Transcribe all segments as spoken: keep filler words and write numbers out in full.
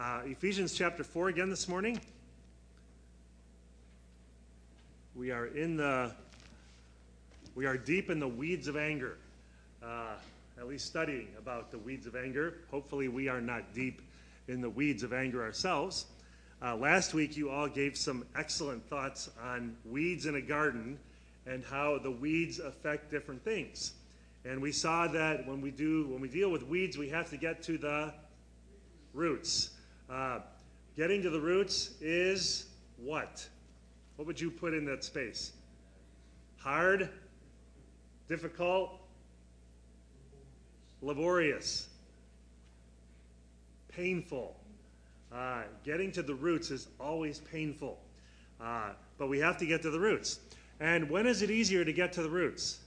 Uh, Ephesians chapter four again this morning. We are in the, we are deep in the weeds of anger, uh, at least studying about the weeds of anger. Hopefully we are not deep in the weeds of anger ourselves. Uh, last week you all gave some excellent thoughts on weeds in a garden and how the weeds affect different things. And we saw that when we do, when we deal with weeds, we have to get to the roots. Uh, getting to the roots is what? What would you put in that space? Hard, difficult, laborious, painful. Uh, getting to the roots is always painful, uh, but we have to get to the roots. And when is it easier to get to the roots?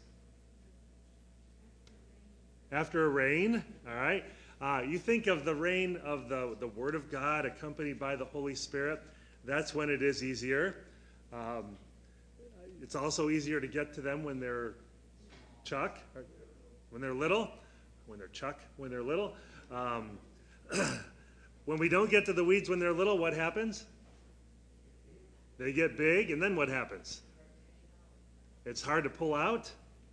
After a rain, all right? Uh, you think of the rain of the, the Word of God accompanied by the Holy Spirit. That's when it is easier. Um, it's also easier to get to them when they're Chuck, when they're little, when they're Chuck, when they're little. Um, when we don't get to the weeds when they're little, what happens? They get big, and then what happens? It's hard to pull out.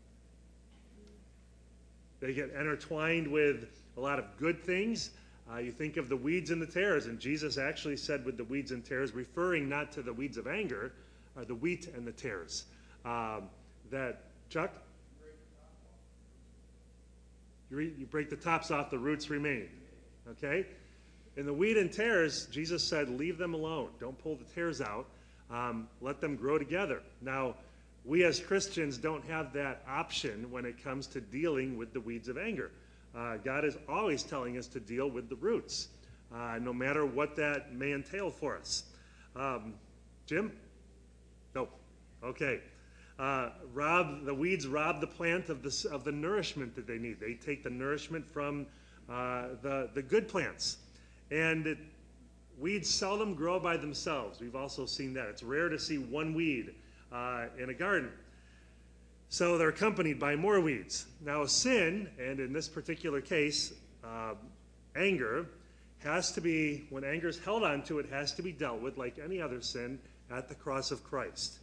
They get intertwined with a lot of good things. Uh, you think of the weeds and the tares, and Jesus actually said with the weeds and tares, referring not to the weeds of anger, are the wheat and the tares. Um, that, Chuck? You, re- you break the tops off, the roots remain. Okay? In the wheat and tares, Jesus said, leave them alone. Don't pull the tares out. Um, let them grow together. Now, we as Christians don't have that option when it comes to dealing with the weeds of anger. Uh, God is always telling us to deal with the roots, uh, no matter what that may entail for us. Um, Jim? No. Okay. Uh, rob the weeds rob the plant of the of the nourishment that they need. They take the nourishment from uh, the the good plants, and it, weeds seldom grow by themselves. We've also seen that. It's rare to see one weed uh, in a garden. So they're accompanied by more weeds. Now sin, and in this particular case, uh, anger, has to be, when anger is held onto, it has to be dealt with like any other sin at the cross of Christ.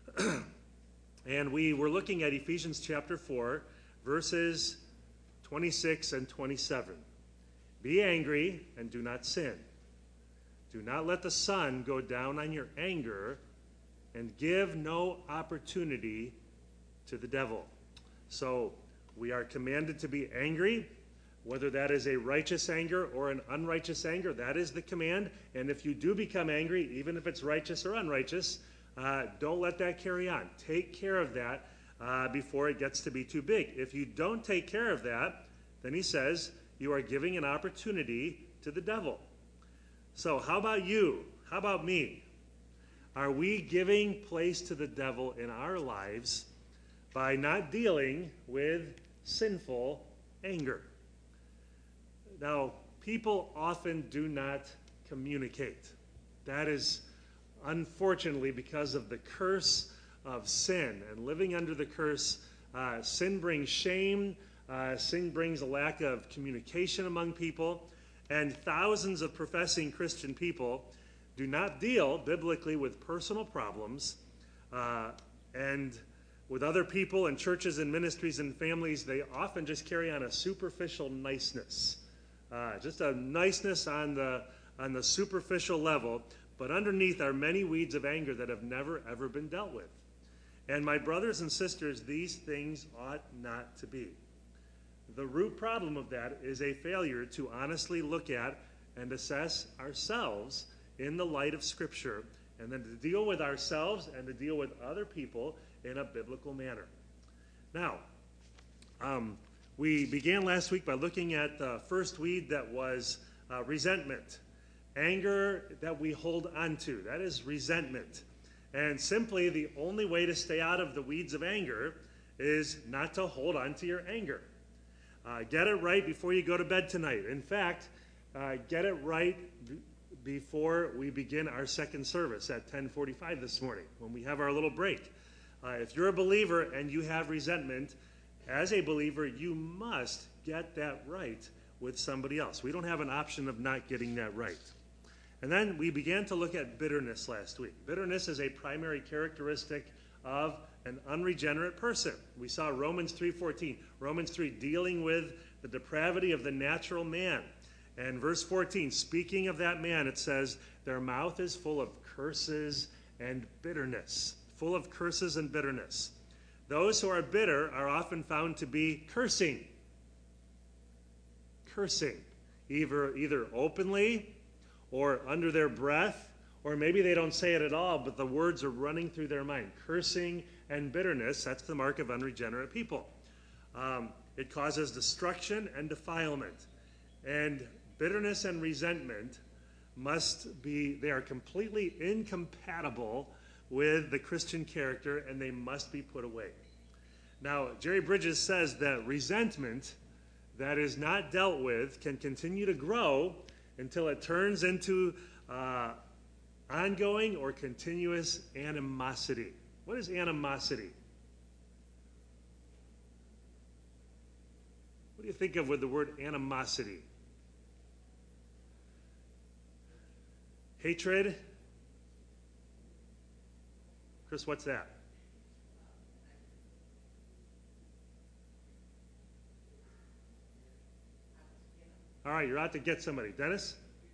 And we were looking at Ephesians chapter four, verses twenty-six and twenty-seven. Be angry and do not sin. Do not let the sun go down on your anger, and give no opportunity to the devil. So we are commanded to be angry, whether that is a righteous anger or an unrighteous anger. That is the command. And if you do become angry, even if it's righteous or unrighteous, uh, don't let that carry on. Take care of that uh, before it gets to be too big. If you don't take care of that, then he says you are giving an opportunity to the devil. So how about you? How about me? Are we giving place to the devil in our lives by not dealing with sinful anger? Now, people often do not communicate. That is unfortunately because of the curse of sin. And living under the curse, uh, sin brings shame, uh, sin brings a lack of communication among people, and thousands of professing Christian people do not deal biblically with personal problems, uh, and with other people and churches and ministries and families, they often just carry on a superficial niceness. Uh, just a niceness on the, on the superficial level, but underneath are many weeds of anger that have never, ever been dealt with. And my brothers and sisters, these things ought not to be. The root problem of that is a failure to honestly look at and assess ourselves in the light of Scripture, and then to deal with ourselves and to deal with other people in a biblical manner. Now, um, we began last week by looking at the first weed that was uh, resentment. Anger that we hold onto, that is resentment. And simply the only way to stay out of the weeds of anger is not to hold on to your anger. Uh, get it right before you go to bed tonight. In fact, uh, get it right b- before we begin our second service at ten forty-five this morning, when we have our little break. Uh, if you're a believer and you have resentment, as a believer, you must get that right with somebody else. We don't have an option of not getting that right. And then we began to look at bitterness last week. Bitterness is a primary characteristic of an unregenerate person. We saw Romans three fourteen. Romans three dealing with the depravity of the natural man. And verse fourteen, speaking of that man, it says, their mouth is full of curses and bitterness. Full of curses and bitterness. Those who are bitter are often found to be cursing. Cursing. Either, either openly or under their breath, or maybe they don't say it at all, but the words are running through their mind. Cursing and bitterness, that's the mark of unregenerate people. Um, it causes destruction and defilement. And bitterness and resentment must be, they are completely incompatible with the Christian character, and they must be put away. Now, Jerry Bridges says that resentment that is not dealt with can continue to grow until it turns into uh, ongoing or continuous animosity. What is animosity? What do you think of with the word animosity? Hatred? Chris, what's that? All right, you're out to get somebody. Dennis?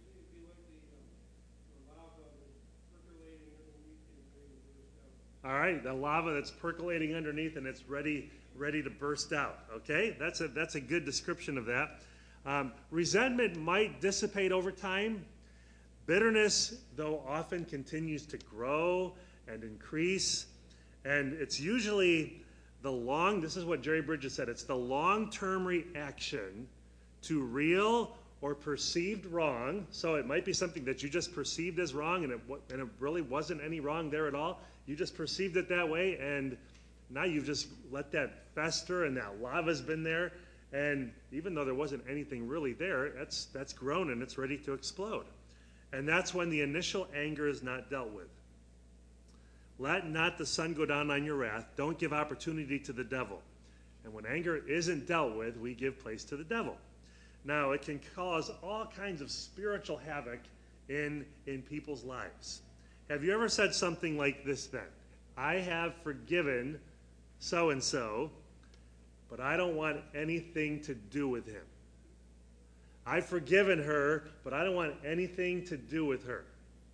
All right, the lava that's percolating underneath and it's ready, ready to burst out. Okay, that's a that's a good description of that. Um, resentment might dissipate over time. Bitterness, though, often continues to grow and increase, and it's usually the long. This is what Jerry Bridges said. It's the long-term reaction to real or perceived wrong. So it might be something that you just perceived as wrong, and it and it really wasn't any wrong there at all. You just perceived it that way, and now you've just let that fester, and that lava's been there, and even though there wasn't anything really there, that's that's grown and it's ready to explode. And that's when the initial anger is not dealt with. Let not the sun go down on your wrath. Don't give opportunity to the devil. And when anger isn't dealt with, we give place to the devil. Now, it can cause all kinds of spiritual havoc in, in people's lives. Have you ever said something like this then? I have forgiven so-and-so, but I don't want anything to do with him. I've forgiven her, but I don't want anything to do with her.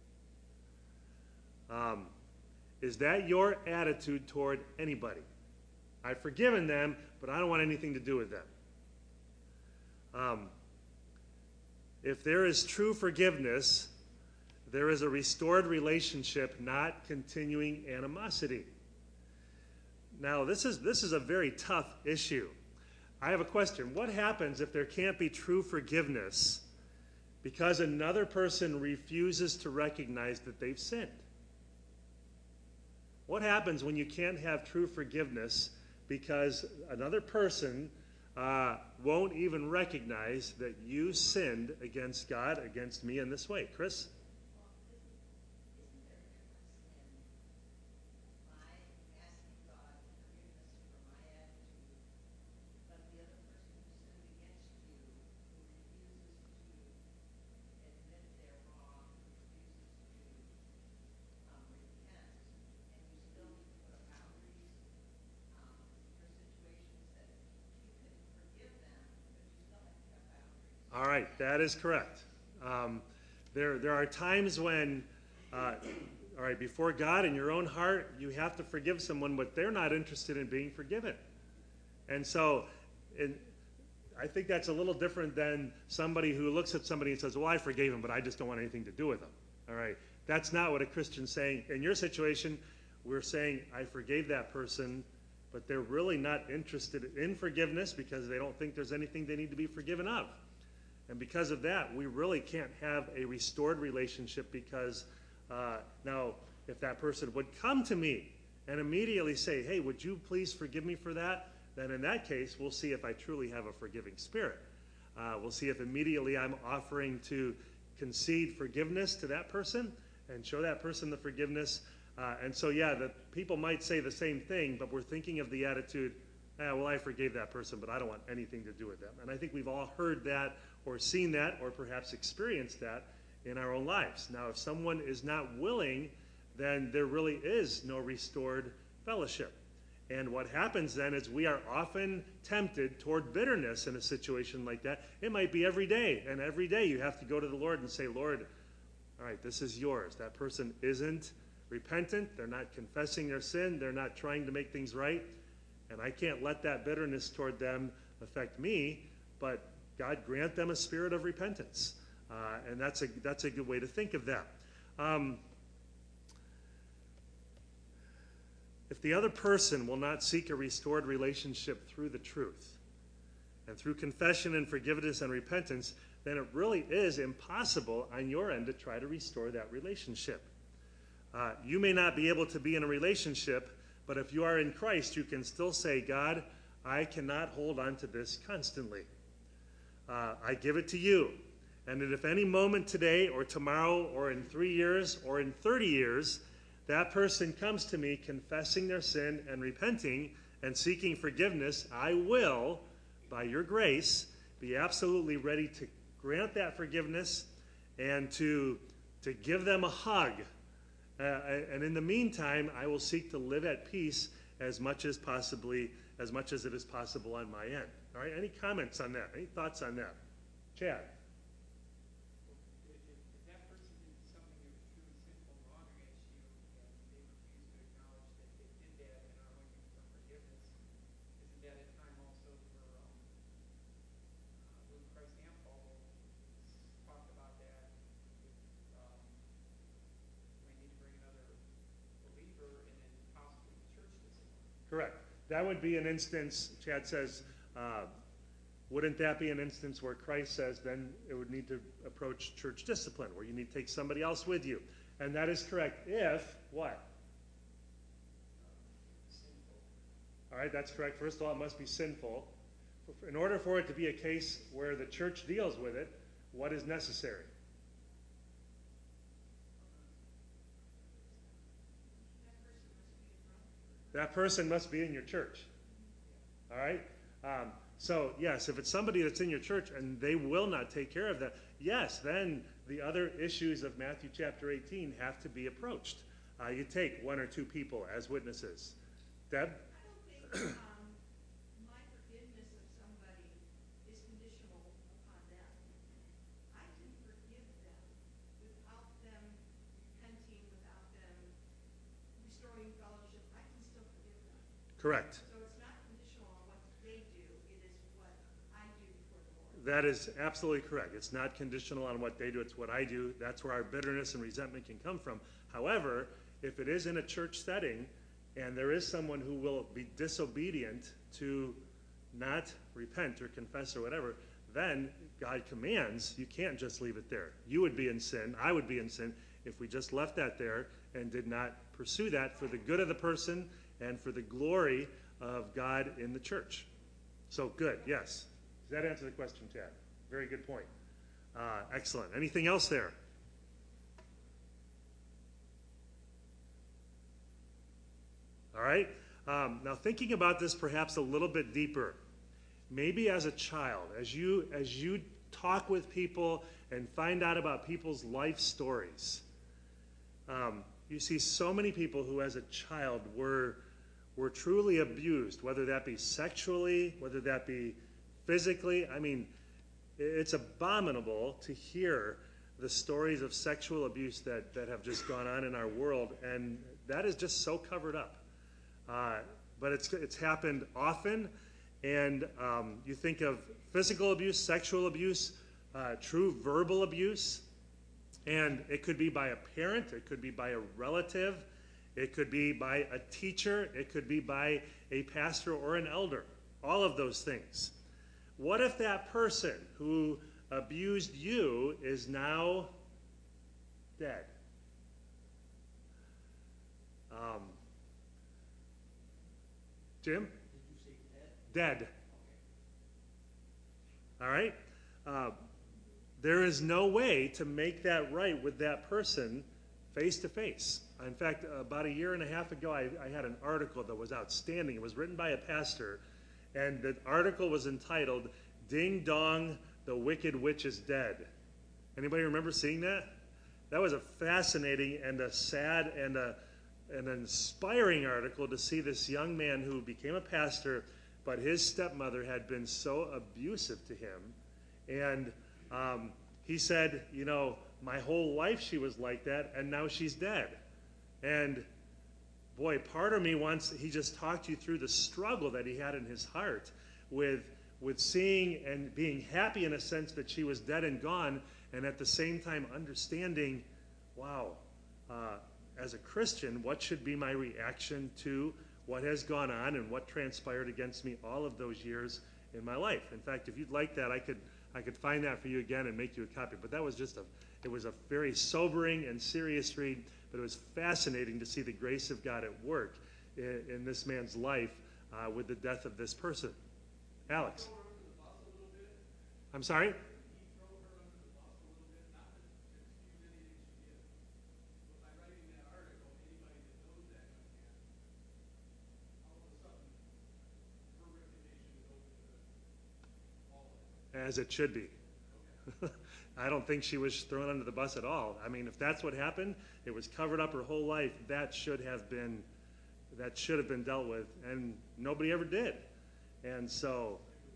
Um, is that your attitude toward anybody? I've forgiven them, but I don't want anything to do with them. Um, if there is true forgiveness, there is a restored relationship, not continuing animosity. Now, this is this is a very tough issue. I have a question. What happens if there can't be true forgiveness because another person refuses to recognize that they've sinned? What happens when you can't have true forgiveness because another person uh, won't even recognize that you sinned against God, against me in this way? Chris? All right, that is correct. Um, there, there are times when, uh, all right, before God in your own heart, you have to forgive someone, but they're not interested in being forgiven. And so in, I think that's a little different than somebody who looks at somebody and says, well, I forgave him, but I just don't want anything to do with him. All right, that's not what a Christian's saying. In your situation, we're saying, I forgave that person, but they're really not interested in forgiveness because they don't think there's anything they need to be forgiven of. And because of that, we really can't have a restored relationship because uh, now if that person would come to me and immediately say, hey, would you please forgive me for that? Then in that case, we'll see if I truly have a forgiving spirit. Uh, we'll see if immediately I'm offering to concede forgiveness to that person and show that person the forgiveness. Uh, and so, yeah, the people might say the same thing, but we're thinking of the attitude, ah, well, I forgave that person, but I don't want anything to do with them. And I think we've all heard that or seen that or perhaps experienced that in our own lives. Now, if someone is not willing, then there really is no restored fellowship. And what happens then is we are often tempted toward bitterness in a situation like that. It might be every day, and every day you have to go to the Lord and say, Lord, all right, this is yours. That person isn't repentant. They're not confessing their sin. They're not trying to make things right. And I can't let that bitterness toward them affect me, but God grant them a spirit of repentance. Uh, and that's a, that's a good way to think of that. Um, if the other person will not seek a restored relationship through the truth and through confession and forgiveness and repentance, then it really is impossible on your end to try to restore that relationship. Uh, you may not be able to be in a relationship, but if you are in Christ, you can still say, God, I cannot hold on to this constantly. Uh, I give it to you. And that if any moment today or tomorrow or in three years or in thirty years, that person comes to me confessing their sin and repenting and seeking forgiveness, I will, by your grace, be absolutely ready to grant that forgiveness and to, to give them a hug. Uh, and in the meantime, I will seek to live at peace as much as possibly, as much as it is possible on my end. All right, any comments on that? Any thoughts on that? Chad? Correct. That would be an instance, Chad says, uh, wouldn't that be an instance where Christ says then it would need to approach church discipline, where you need to take somebody else with you? And that is correct if, what? All right, that's correct. First of all, it must be sinful. In order for it to be a case where the church deals with it, what is necessary? That person must be in your church. All right? Um, so, yes, if it's somebody that's in your church and they will not take care of that, yes, then the other issues of Matthew chapter eighteen have to be approached. Uh, you take one or two people as witnesses. Deb? I don't think um, my forgiveness of somebody is conditional upon them. I can forgive them without them repenting, without them restoring fellowship. I can still forgive them. Correct. So it's not conditional on what they do. It is what I do before the Lord. That is absolutely correct. It's not conditional on what they do. It's what I do. That's where our bitterness and resentment can come from. However, if it is in a church setting and there is someone who will be disobedient to not repent or confess or whatever, then God commands you can't just leave it there. You would be in sin. I would be in sin if we just left that there and did not pursue that for the good of the person and for the glory of God in the church. So good, yes. Does that answer the question, Chad? Very good point. Uh, excellent. Anything else there? All right. Um, now, thinking about this perhaps a little bit deeper, maybe as a child, as you as you talk with people and find out about people's life stories, um, you see so many people who, as a child, were were truly abused, whether that be sexually, whether that be physically. I mean, it's abominable to hear the stories of sexual abuse that, that have just gone on in our world, and that is just so covered up. Uh, but it's it's happened often, and um, you think of physical abuse, sexual abuse, uh, true verbal abuse, and it could be by a parent, it could be by a relative, it could be by a teacher, it could be by a pastor or an elder, all of those things. What if that person who abused you is now dead? Um, Jim? Did you say dead? Dead. All right? Uh, there is no way to make that right with that person face to face. In fact, about a year and a half ago, I, I had an article that was outstanding. It was written by a pastor, and the article was entitled, "Ding Dong, the Wicked Witch is Dead." Anybody remember seeing that? That was a fascinating and a sad and a an inspiring article to see this young man who became a pastor, but his stepmother had been so abusive to him. And um, he said, you know, my whole life she was like that, and now she's dead. And boy, part of me wants, he just talked you through the struggle that he had in his heart with, with seeing and being happy in a sense that she was dead and gone, and at the same time understanding, wow, uh, as a Christian, what should be my reaction to what has gone on and what transpired against me all of those years in my life. In fact, if you'd like that, I could I could find that for you again and make you a copy. But that was just a, it was a very sobering and serious read, but it was fascinating to see the grace of God at work in, in this man's life uh, with the death of this person. Alex. I'm sorry? As it should be. I don't think she was thrown under the bus at all. I mean, if that's what happened, it was covered up her whole life. That should have been, that should have been dealt with, and nobody ever did. And so,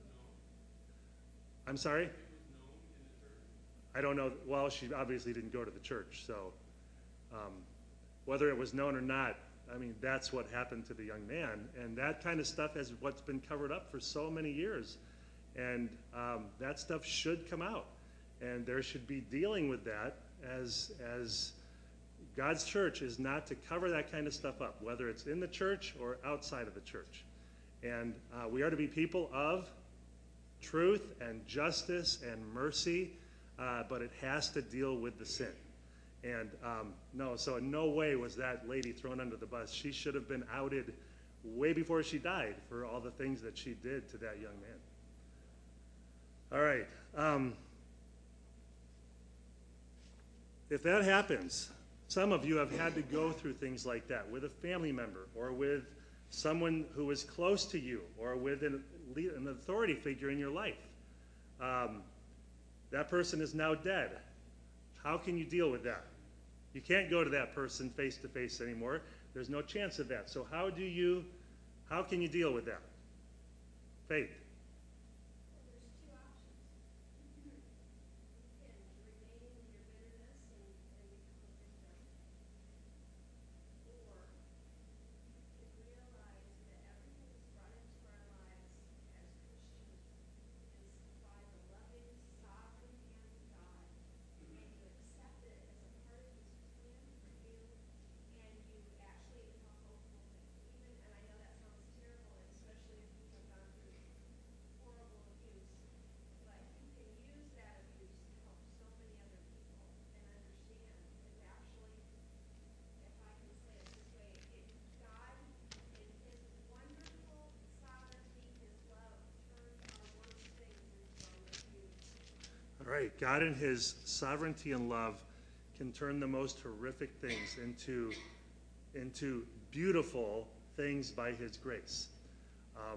I'm sorry? I don't know. Well, she obviously didn't go to the church, so um, whether it was known or not, I mean, that's what happened to the young man, and that kind of stuff is what's been covered up for so many years. And um, that stuff should come out, and there should be dealing with that as as God's church is not to cover that kind of stuff up, whether it's in the church or outside of the church. And uh, we are to be people of truth and justice and mercy, uh, but it has to deal with the sin. And um, no, so in no way was that lady thrown under the bus. She should have been outed way before she died for all the things that she did to that young man. All right. Um, if that happens, some of you have had to go through things like that with a family member or with someone who is close to you or with an, an authority figure in your life. Um, that person is now dead. How can you deal with that? You can't go to that person face to face anymore. There's no chance of that. So how do you, how can you deal with that? Faith. All right, God in his sovereignty and love can turn the most horrific things into, into beautiful things by his grace. Um,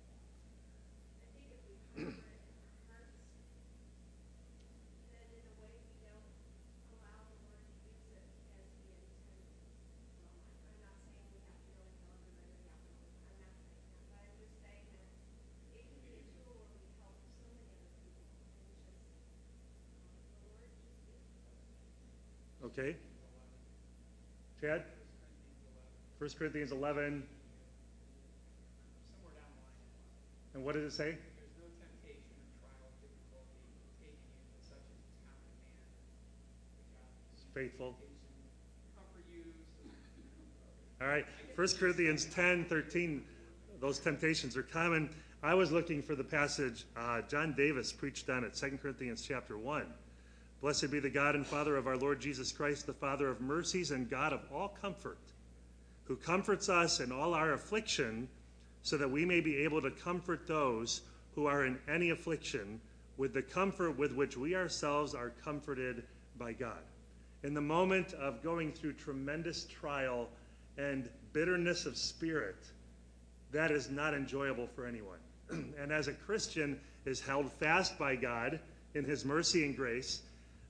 Okay. Chad? First Corinthians eleven. Somewhere down the line. And what did it say? There's no temptation or trial, difficulty taking you, but such as is common to man. But God It's faithful. comfort you. So All right. First Corinthians ten, thirteen. Those temptations are common. I was looking for the passage uh, John Davis preached on it, Second Corinthians chapter one. Blessed be the God and Father of our Lord Jesus Christ, the Father of mercies and God of all comfort, who comforts us in all our affliction, so that we may be able to comfort those who are in any affliction with the comfort with which we ourselves are comforted by God. In the moment of going through tremendous trial and bitterness of spirit, that is not enjoyable for anyone. And as a Christian is held fast by God in his mercy and grace,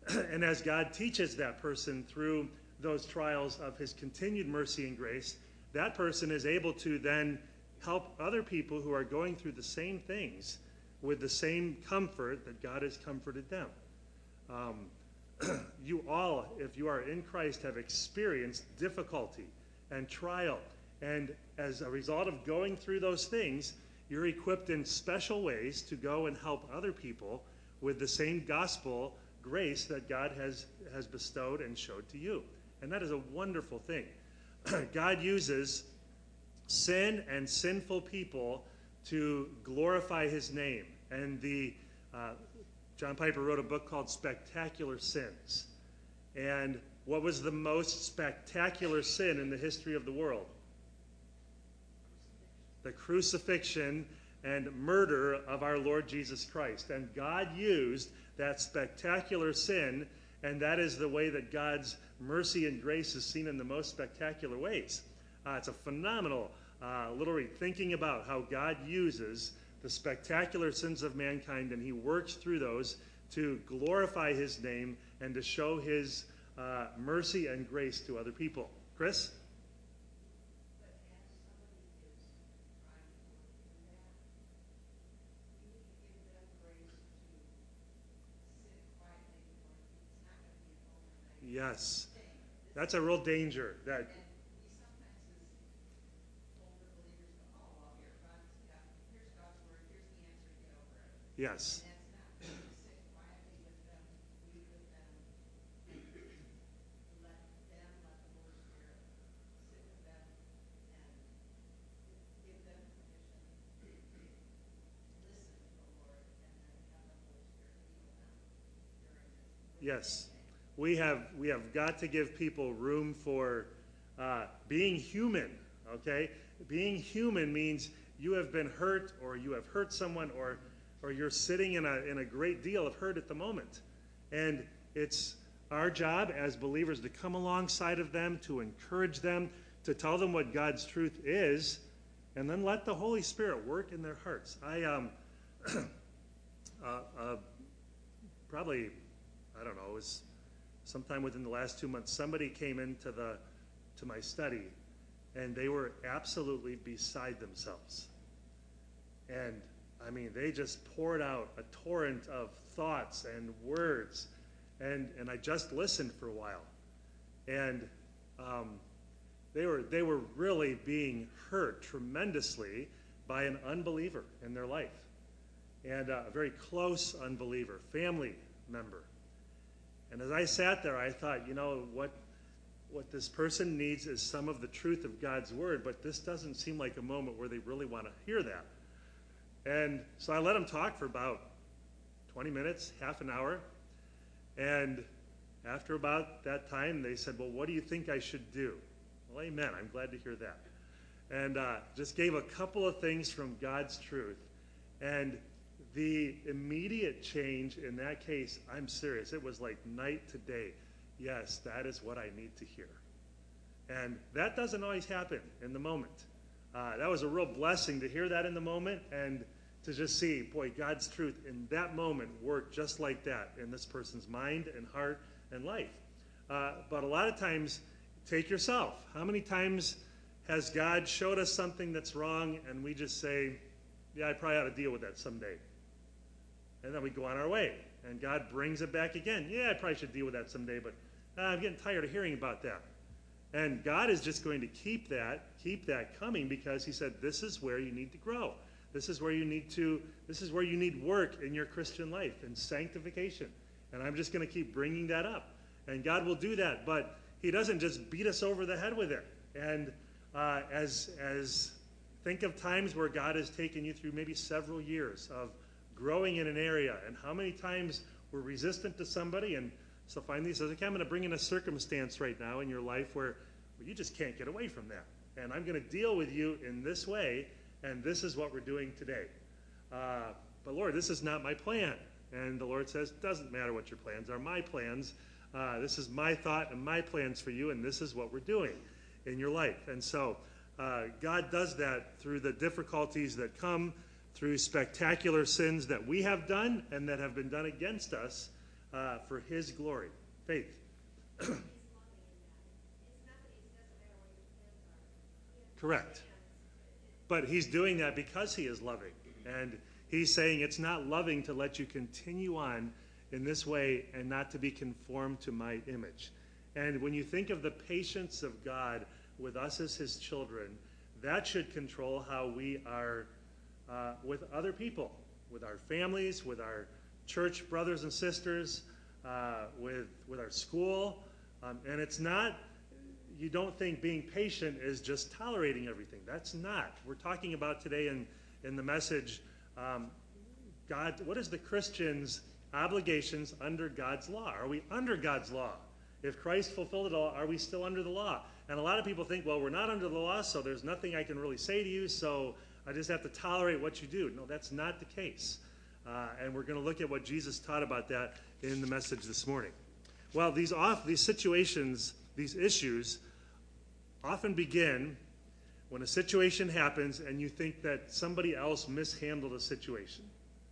And as God teaches that person through those trials of his continued mercy and grace, that person is able to then help other people who are going through the same things with the same comfort that God has comforted them. Um, you all, if you are in Christ, have experienced difficulty and trial. And as a result of going through those things, you're equipped in special ways to go and help other people with the same gospel grace that God has, has bestowed and showed to you. And that is a wonderful thing. God uses sin and sinful people to glorify his name. And the uh, John Piper wrote a book called Spectacular Sins. And what was the most spectacular sin in the history of the world? The crucifixion and murder of our Lord Jesus Christ. And God used that spectacular sin, and that is the way that God's mercy and grace is seen in the most spectacular ways. Uh, it's a phenomenal uh, literally thinking about how God uses the spectacular sins of mankind, and he works through those to glorify his name and to show his uh, mercy and grace to other people. Chris? Yes, that's a real danger. That yes, yes. We have we have got to give people room for uh, being human, okay? Being human means you have been hurt, or you have hurt someone, or or you're sitting in a in a great deal of hurt at the moment. And it's our job as believers to come alongside of them, to encourage them, to tell them what God's truth is, and then let the Holy Spirit work in their hearts. I um uh, uh, probably, I don't know, it was sometime within the last two months, somebody came into the to my study, and they were absolutely beside themselves. And I mean, they just poured out a torrent of thoughts and words, and and I just listened for a while, and um, they were they were really being hurt tremendously by an unbeliever in their life, and uh, a very close unbeliever, family member. And as I sat there, I thought, you know, what what this person needs is some of the truth of God's word, but this doesn't seem like a moment where they really want to hear that. And so I let them talk for about twenty minutes, half an hour. And after about that time, they said, well, what do you think I should do? Well, amen. I'm glad to hear that. And uh, just gave a couple of things from God's truth. And the immediate change in that case, I'm serious, it was like night to day. Yes, that is what I need to hear. And that doesn't always happen in the moment. Uh, that was a real blessing to hear that in the moment, and to just see, boy, God's truth in that moment worked just like that in this person's mind and heart and life. Uh, but a lot of times, take yourself. How many times has God showed us something that's wrong, and we just say, yeah, I probably ought to deal with that someday. And then we go on our way, and God brings it back again. Yeah, I probably should deal with that someday, but uh, I'm getting tired of hearing about that. And God is just going to keep that, keep that coming, because he said, this is where you need to grow. This is where you need to, this is where you need work in your Christian life, and sanctification. And I'm just going to keep bringing that up. And God will do that, but he doesn't just beat us over the head with it. And uh, as, as think of times where God has taken you through maybe several years of growing in an area, and how many times we're resistant to somebody, and so finally he says, okay, I'm going to bring in a circumstance right now in your life where, where you just can't get away from that. And I'm going to deal with you in this way, and this is what we're doing today. Uh, but Lord, this is not my plan. And the Lord says, doesn't matter what your plans are, my plans. Uh, this is my thought and my plans for you, and this is what we're doing in your life. And so uh, God does that through the difficulties that come, through spectacular sins that we have done and that have been done against us. uh, for his glory. Faith. He's loving in that. It's not that he doesn't matter where your plans are. He Correct. understands. But he's doing that because he is loving. And he's saying it's not loving to let you continue on in this way and not to be conformed to my image. And when you think of the patience of God with us as his children, that should control how we are uh, with other people, with our families, with our church brothers and sisters, uh, with, with our school. Um, and it's not, you don't think being patient is just tolerating everything. That's not. We're talking about today in, in the message, um, God, what is the Christian's obligations under God's law? Are we under God's law? If Christ fulfilled it all, are we still under the law? And a lot of people think, well, we're not under the law, so there's nothing I can really say to you, so I just have to tolerate what you do. No, that's not the case. Uh, and we're going to look at what Jesus taught about that in the message this morning. Well, these off, these situations, these issues often begin when a situation happens and you think that somebody else mishandled a situation.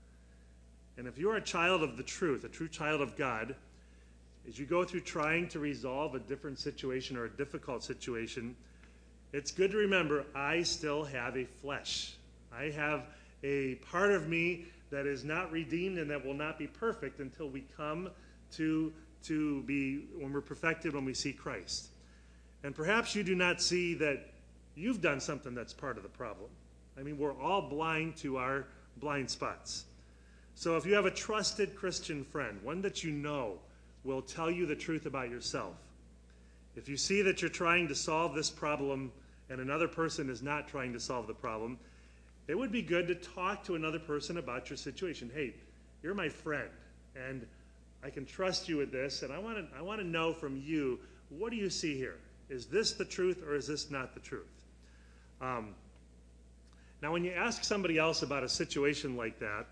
And if you're a child of the truth, a true child of God, as you go through trying to resolve a different situation or a difficult situation, it's good to remember I still have a flesh. I have a part of me that is not redeemed and that will not be perfect until we come to, to be, when we're perfected, when we see Christ. And perhaps you do not see that you've done something that's part of the problem. I mean, we're all blind to our blind spots. So if you have a trusted Christian friend, one that you know will tell you the truth about yourself, if you see that you're trying to solve this problem and another person is not trying to solve the problem, it would be good to talk to another person about your situation. Hey, you're my friend, and I can trust you with this, and I want to I want to know from you, what do you see here? Is this the truth or is this not the truth? Um, now, when you ask somebody else about a situation like that,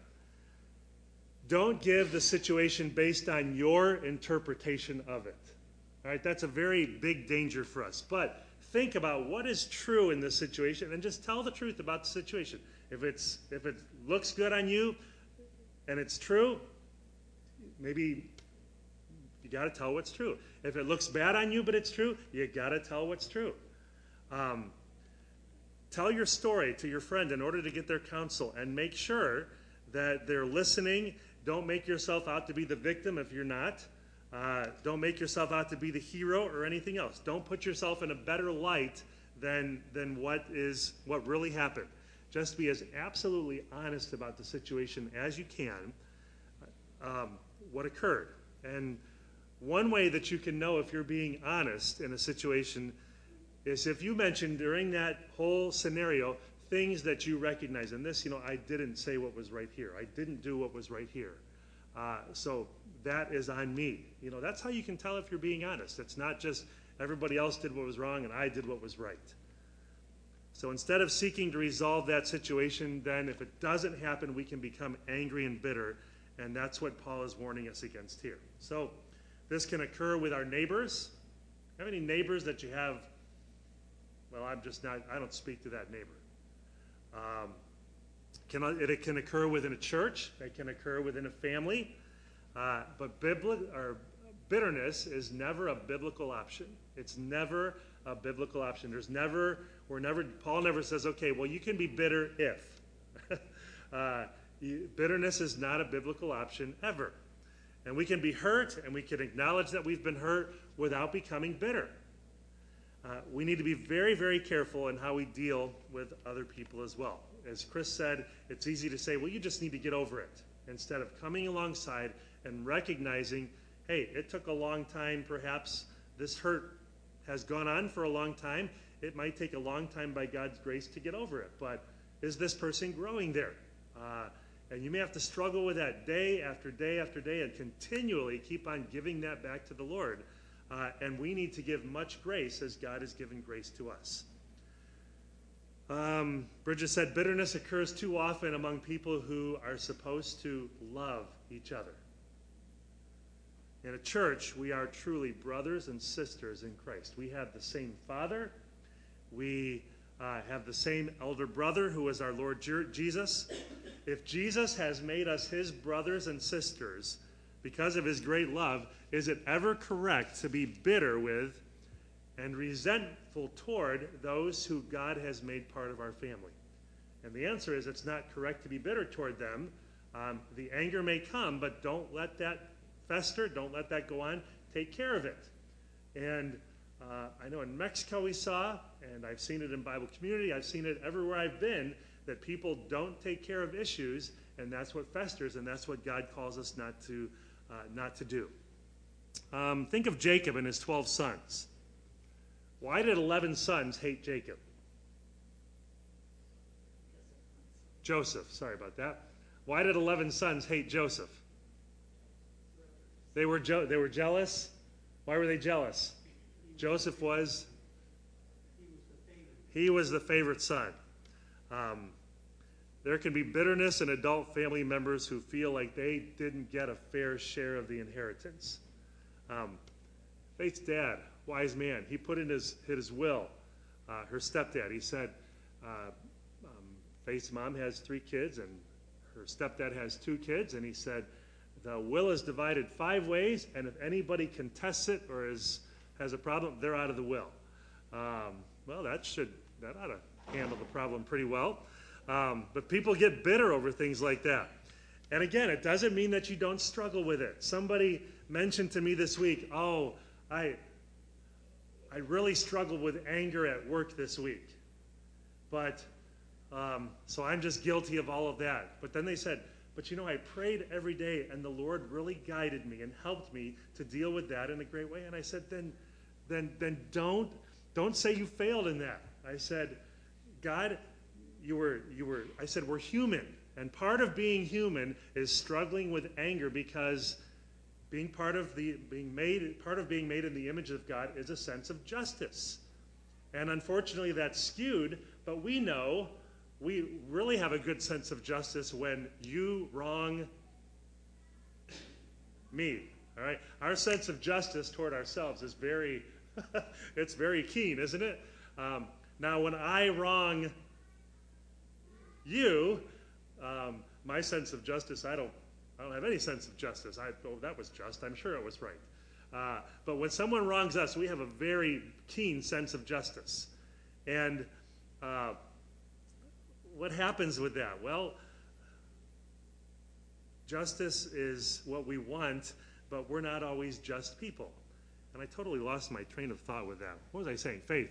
don't give the situation based on your interpretation of it. All right, that's a very big danger for us. But think about what is true in this situation and just tell the truth about the situation. If it's if it looks good on you and it's true, maybe you got to tell what's true. If it looks bad on you but it's true, you got to tell what's true. Um, tell your story to your friend in order to get their counsel, and make sure that they're listening. Don't make yourself out to be the victim if you're not. Uh, don't make yourself out to be the hero or anything else. Don't put yourself in a better light than, than what is what really happened. Just be as absolutely honest about the situation as you can, um, what occurred. And one way that you can know if you're being honest in a situation is if you mention during that whole scenario things that you recognize. And this, you know, I didn't say what was right here. I didn't do what was right here. Uh, so that is on me. You know, that's how you can tell if you're being honest. It's not just everybody else did what was wrong and I did what was right. So instead of seeking to resolve that situation, then if it doesn't happen, we can become angry and bitter. And that's what Paul is warning us against here. So this can occur with our neighbors. Have any neighbors that you have, well, I'm just not, I don't speak to that neighbor. Um, can, it can occur within a church. It can occur within a family. Uh, but bibli- or bitterness is never a biblical option. It's never a biblical option. There's never, we're never, Paul never says, okay, well, you can be bitter if. uh, you, bitterness is not a biblical option ever. And we can be hurt, and we can acknowledge that we've been hurt without becoming bitter. Uh, we need to be very, very careful in how we deal with other people as well. As Chris said, it's easy to say, well, you just need to get over it, instead of coming alongside and recognizing, hey, it took a long time, perhaps this hurt has gone on for a long time. It might take a long time by God's grace to get over it, but is this person growing there? Uh, and you may have to struggle with that day after day after day and continually keep on giving that back to the Lord. Uh, and we need to give much grace as God has given grace to us. Um, Bridget said, bitterness occurs too often among people who are supposed to love each other. In a church, we are truly brothers and sisters in Christ. We have the same Father. We uh, have the same elder brother who is our Lord Jesus. If Jesus has made us his brothers and sisters, because of his great love, is it ever correct to be bitter with and resentful toward those who God has made part of our family? And the answer is it's not correct to be bitter toward them. Um, the anger may come, but don't let that fester. Don't let that go on. Take care of it. And uh, I know in Mexico we saw, and I've seen it in Bible community, I've seen it everywhere I've been, that people don't take care of issues, and that's what festers, and that's what God calls us not to, uh, not to do. Um, think of Jacob and his twelve sons. Why did eleven sons hate Jacob? Joseph, sorry about that. Why did eleven sons hate Joseph? They were, jo- they were jealous. Why were they jealous? Joseph was? He was the favorite son. Um, there can be bitterness in adult family members who feel like they didn't get a fair share of the inheritance. Um, Faith's dad, wise man, he put in his, his will, uh, her stepdad, he said, uh, um, Faith's mom has three kids and her stepdad has two kids, and he said, the will is divided five ways, and if anybody contests it or is, has a problem, they're out of the will. Um, well, that should, that ought to handle the problem pretty well. Um, but people get bitter over things like that. And again, it doesn't mean that you don't struggle with it. Somebody mentioned to me this week, oh, I, I really struggled with anger at work this week. But, um, so I'm just guilty of all of that. But then they said, but you know, I prayed every day, and the Lord really guided me and helped me to deal with that in a great way. And I said, then, then, then don't, don't say you failed in that. I said, God, you were, you were. I said, we're human, and part of being human is struggling with anger, because being part of the being made, part of being made in the image of God is a sense of justice, and unfortunately that's skewed. But we know. We really have a good sense of justice when you wrong me, all right? Our sense of justice toward ourselves is very, it's very keen, isn't it? Um, now, when I wrong you, um, my sense of justice, I don't, I don't have any sense of justice. I, oh, that was just. I'm sure it was right. Uh, but when someone wrongs us, we have a very keen sense of justice. And uh, what happens with that? Well, justice is what we want, but we're not always just people. And I totally lost my train of thought with that. What was I saying? Faith.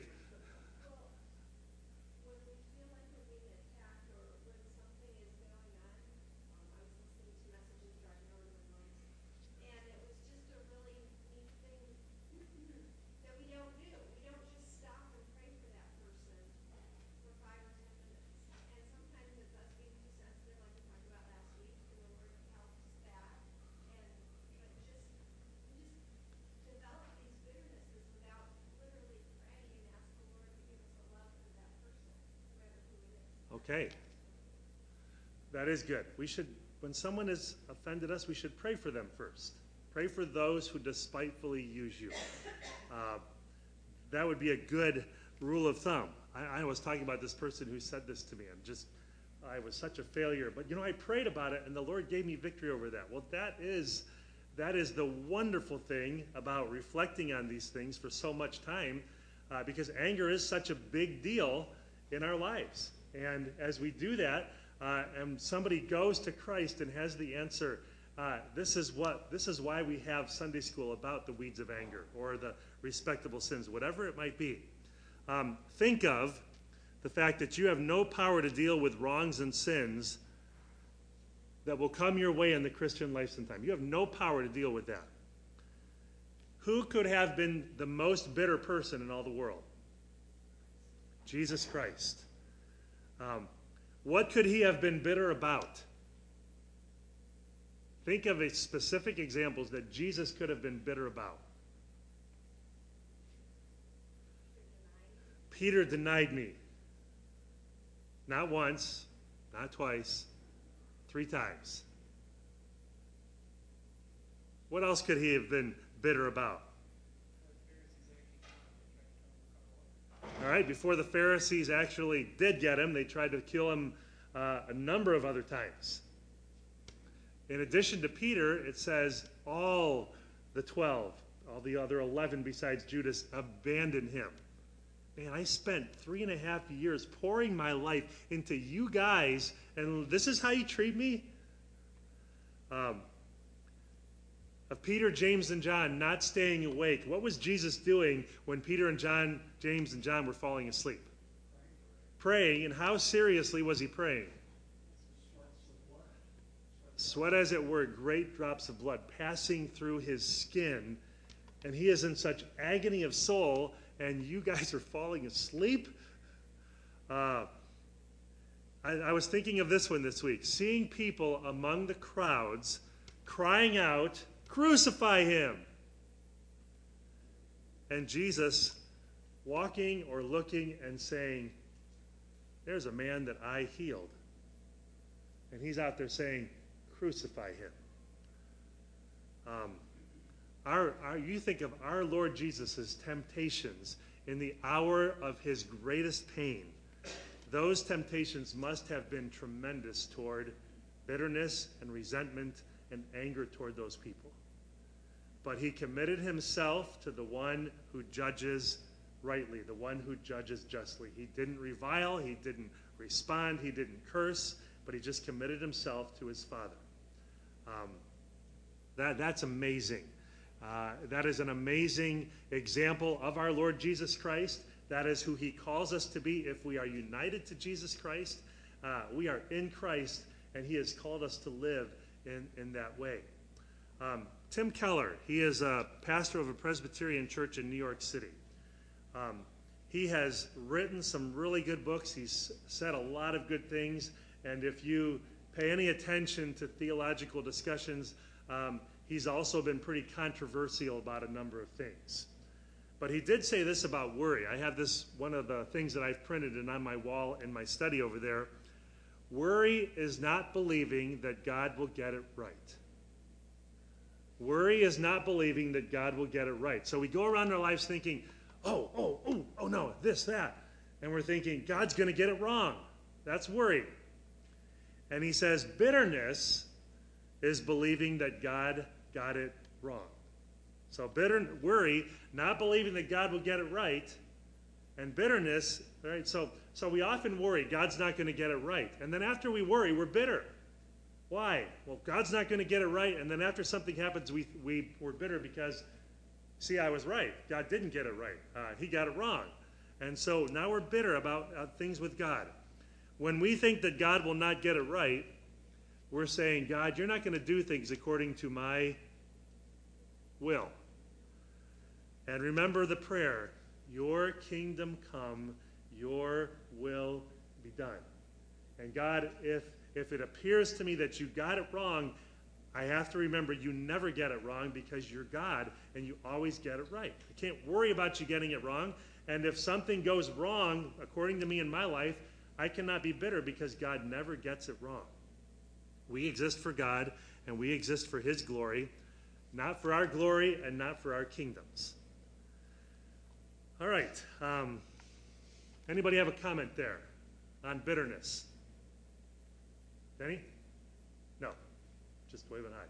Okay. That is good. We should, when someone has offended us, we should pray for them first. Pray for those who despitefully use you. Uh, that would be a good rule of thumb. I, I was talking about this person who said this to me. I'm just, I was such a failure. But, you know, I prayed about it, and the Lord gave me victory over that. Well, that is, that is the wonderful thing about reflecting on these things for so much time, uh, because anger is such a big deal in our lives. And as we do that, uh, and somebody goes to Christ and has the answer, uh, this is what, this is why we have Sunday school about the weeds of anger or the respectable sins, whatever it might be. Um, think of the fact that you have no power to deal with wrongs and sins that will come your way in the Christian life sometime. You have no power to deal with that. Who could have been the most bitter person in all the world? Jesus Christ. Um, what could he have been bitter about? Think of a specific examples that Jesus could have been bitter about. Peter denied me. Not once, not twice, three times. What else could he have been bitter about? All right, before the Pharisees actually did get him, they tried to kill him uh, a number of other times. In addition to Peter, it says all the twelve, all the other eleven besides Judas, abandoned him. Man, I spent three and a half years pouring my life into you guys, and this is how you treat me? Um, of Peter, James, and John not staying awake, what was Jesus doing when Peter and John, James, and John were falling asleep? Praying, and how seriously was he praying? Sweat, as it were, great drops of blood passing through his skin, and he is in such agony of soul, and you guys are falling asleep? Uh, I, I was thinking of this one this week, seeing people among the crowds crying out, "Crucify him!" And Jesus walking or looking and saying, "There's a man that I healed." And he's out there saying, "Crucify him." Um, our, our, you think of our Lord Jesus' temptations in the hour of his greatest pain. Those temptations must have been tremendous toward bitterness and resentment and anger toward those people. But he committed himself to the one who judges rightly, the one who judges justly. He didn't revile, he didn't respond, he didn't curse, but he just committed himself to his Father. Um, that, that's amazing. Uh, that is an amazing example of our Lord Jesus Christ. That is who he calls us to be if we are united to Jesus Christ. Uh, we are in Christ, and he has called us to live in, in that way. Um, Tim Keller, he is a pastor of a Presbyterian church in New York City. Um, he has written some really good books. He's said a lot of good things, and if you pay any attention to theological discussions, um, he's also been pretty controversial about a number of things. But he did say this about worry. I have this, one of the things that I've printed and on my wall in my study over there. Worry is not believing that God will get it right. Worry is not believing that God will get it right. So we go around our lives thinking, oh, oh, oh, oh no, this, that. And we're thinking, God's going to get it wrong. That's worry. And he says bitterness is believing that God got it wrong. So bitter, worry, not believing that God will get it right, and bitterness, right? So, so we often worry God's not going to get it right. And then after we worry, we're bitter. Why? Well, God's not going to get it right, and then after something happens, we, we, we're bitter because, see, I was right. God didn't get it right. Uh, he got it wrong. And so now we're bitter about uh, things with God. When we think that God will not get it right, we're saying, God, you're not going to do things according to my will. And remember the prayer, your kingdom come, your will be done. And God, if if it appears to me that you got it wrong, I have to remember you never get it wrong because you're God and you always get it right. I can't worry about you getting it wrong. And if something goes wrong, according to me in my life, I cannot be bitter because God never gets it wrong. We exist for God and we exist for his glory, not for our glory and not for our kingdoms. All right. Um, anybody have a comment there on bitterness? Benny? No. Just waving hi.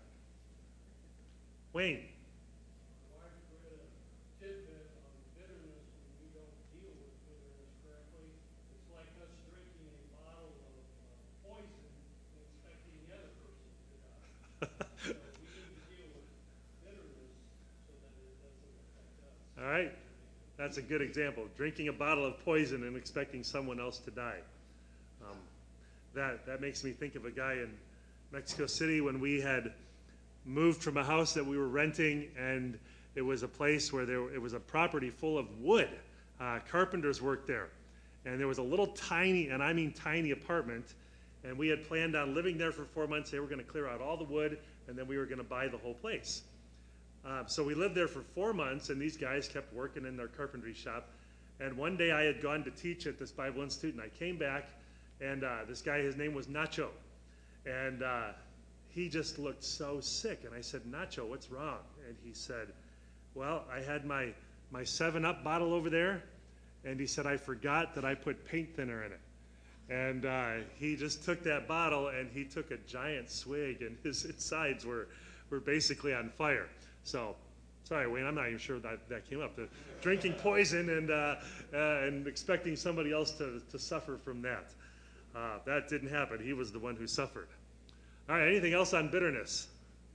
Wayne? My wife read a tidbit on bitterness when we don't deal with bitterness correctly. It's like us drinking a bottle of uh, poison and expecting the other person to die. So we need to deal with bitterness so that it doesn't affect us. All right. That's a good example. Drinking a bottle of poison and expecting someone else to die. Um, that, that makes me think of a guy in Mexico City when we had moved from a house that we were renting, and it was a place where there it was a property full of wood. Uh, carpenters worked there. And there was a little tiny, and I mean tiny apartment, and we had planned on living there for four months. They were going to clear out all the wood, and then we were going to buy the whole place. Uh, so we lived there for four months, and these guys kept working in their carpentry shop. And one day I had gone to teach at this Bible Institute, and I came back, and uh, this guy, his name was Nacho. And uh, he just looked so sick. And I said, Nacho, what's wrong? And he said, well, I had my, my seven up bottle over there, and he said, I forgot that I put paint thinner in it. And uh, he just took that bottle and he took a giant swig, and his insides were, were basically on fire. So, sorry, Wayne, I'm not even sure that that came up. The drinking poison and, uh, uh, and expecting somebody else to, to suffer from that. Uh, that didn't happen. He was the one who suffered. All right, anything else on bitterness?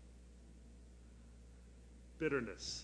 Bitterness.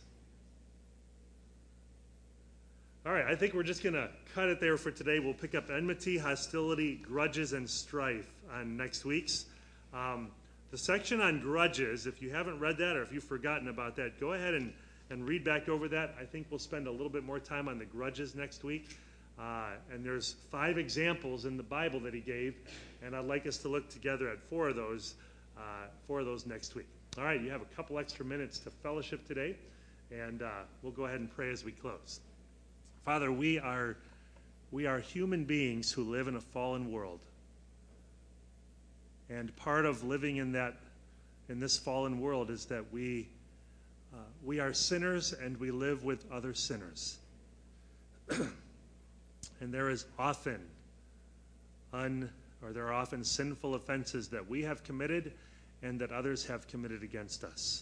All right, I think we're just going to cut it there for today. We'll pick up enmity, hostility, grudges, and strife on next week's. Um, the section on grudges, if you haven't read that or if you've forgotten about that, go ahead and, and read back over that. I think we'll spend a little bit more time on the grudges next week. Uh, and there's five examples in the Bible that he gave, and I'd like us to look together at four of those, uh, four of those next week. All right, you have a couple extra minutes to fellowship today, and uh, we'll go ahead and pray as we close. Father, we are we are human beings who live in a fallen world. And part of living in that in this fallen world is that we uh, we are sinners and we live with other sinners. And there is often un or there are often sinful offenses that we have committed and that others have committed against us.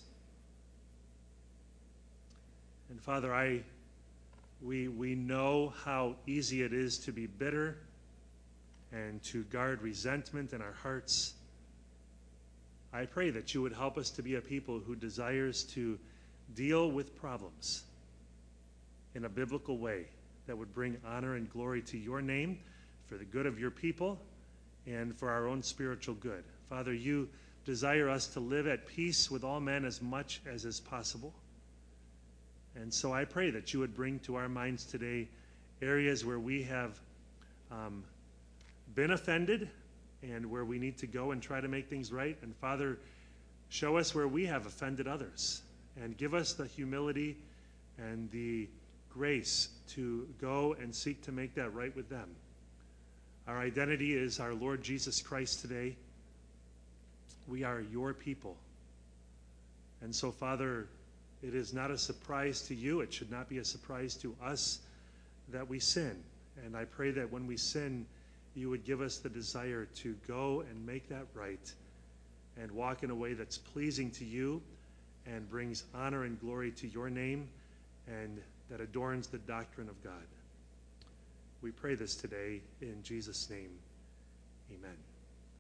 And Father, I We, we know how easy it is to be bitter and to guard resentment in our hearts. I pray that you would help us to be a people who desires to deal with problems in a biblical way that would bring honor and glory to your name for the good of your people and for our own spiritual good. Father, you desire us to live at peace with all men as much as is possible. And so I pray that you would bring to our minds today areas where we have um, been offended and where we need to go and try to make things right. And Father, show us where we have offended others and give us the humility and the grace to go and seek to make that right with them. Our identity is our Lord Jesus Christ today. We are your people. And so, Father, it is not a surprise to you. It should not be a surprise to us that we sin. And I pray that when we sin, you would give us the desire to go and make that right and walk in a way that's pleasing to you and brings honor and glory to your name and that adorns the doctrine of God. We pray this today in Jesus' name. Amen.